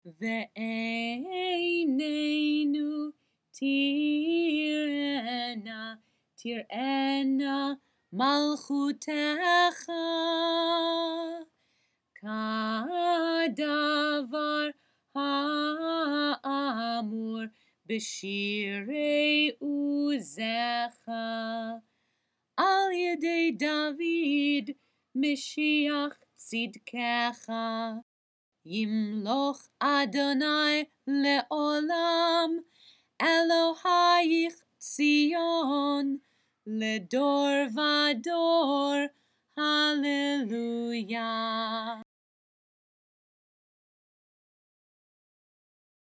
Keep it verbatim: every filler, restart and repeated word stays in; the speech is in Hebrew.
ועינינו תראנה, תראנה מלכותך, כדבר האמור בשירי עוזך, על ידי דוד משיח צדקך. ימלוך אדוני לעולם, אלוהיך ציון, לדור ודור, הללויה.